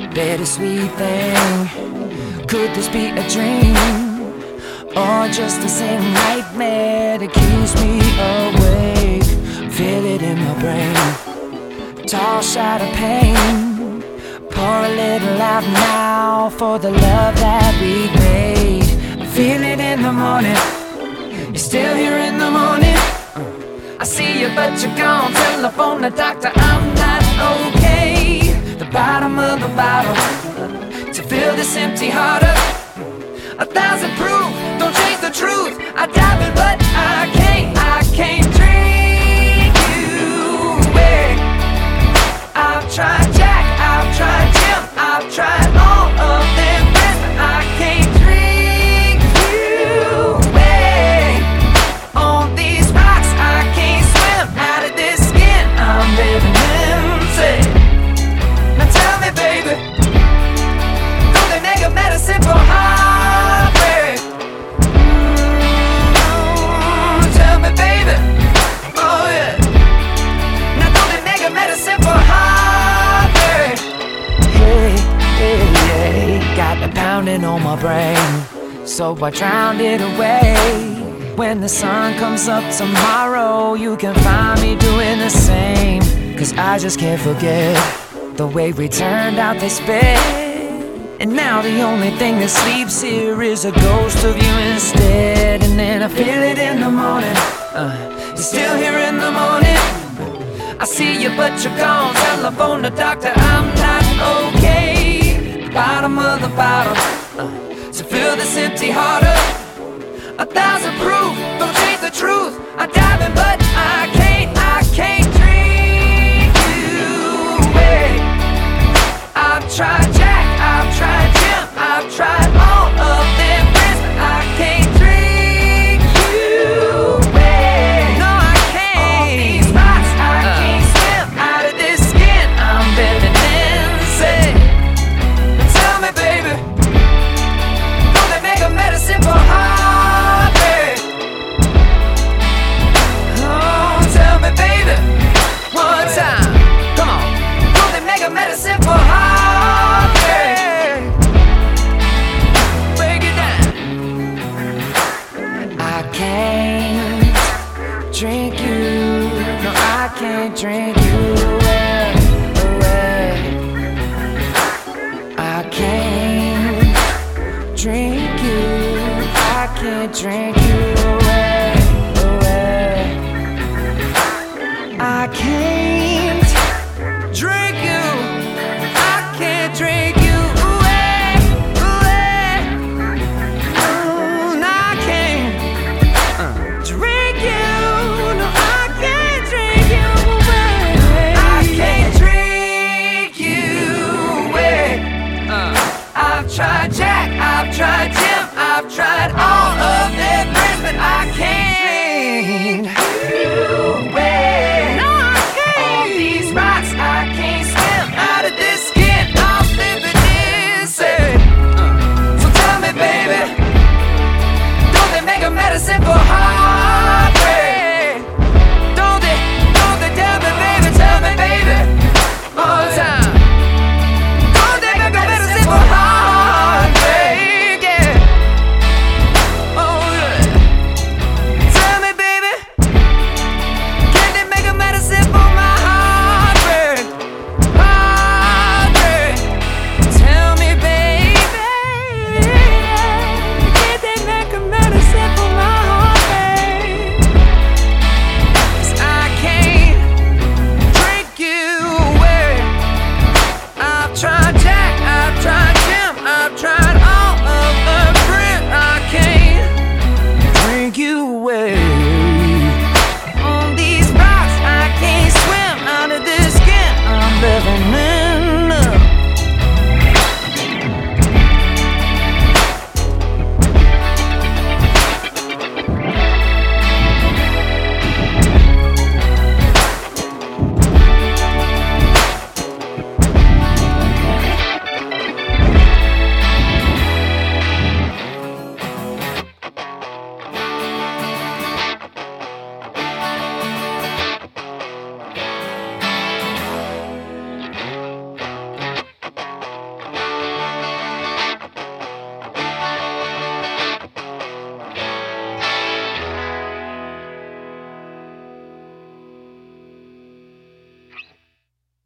bittersweet thing. Could this be a dream, or just the same nightmare that keeps me awake? Feel it in my brain, tall shot of pain. Pour a little out now for the love that we made. Feel it in the morning, you're still here in the morning. I see you but you're gone, telephone the doctor, I'm not okay. The bottom of the bottle, to fill this empty heart up. 1,000 proof, don't change the truth. I dive it but I can't drink you away. I've tried Jack, I've tried Jim, I've tried all of them friends, but I can't drink you away. On these rocks I can't swim, out of this skin I'm living empty. Now tell me baby, do they make a medicine for heartbreak? Tell me baby, oh yeah. Now do they make a medicine for heartbreak? Hey, hey, hey, got the pounding on my brain, so I drowned it away. When the sun comes up tomorrow, you can find me doing the same. Cause I just can't forget the way we turned out this bed. And now the only thing that sleeps here is a ghost of you instead. And then I feel it in the morning, you're still here in the morning. I see you but you're gone, telephone the doctor, I'm not okay. Bottom of the bottle, to fill this empty heart up. 1,000 proof, don't change the truth. I dive in but I can't drink you away. I've tried Jack, I've tried Jim, I've tried all of them friends, but I can't drink you away. No, I can't. On these rocks I can't swim, out of this skin I'm living insane. Tell me baby, do they make a medicine for heartbreak? Oh, tell me baby, one time, come on. Do they make a medicine for heartbreak? Break it down. I can't drink you, no I can't drink you away, away. I can't drink you, I can't drink you away, away. I can't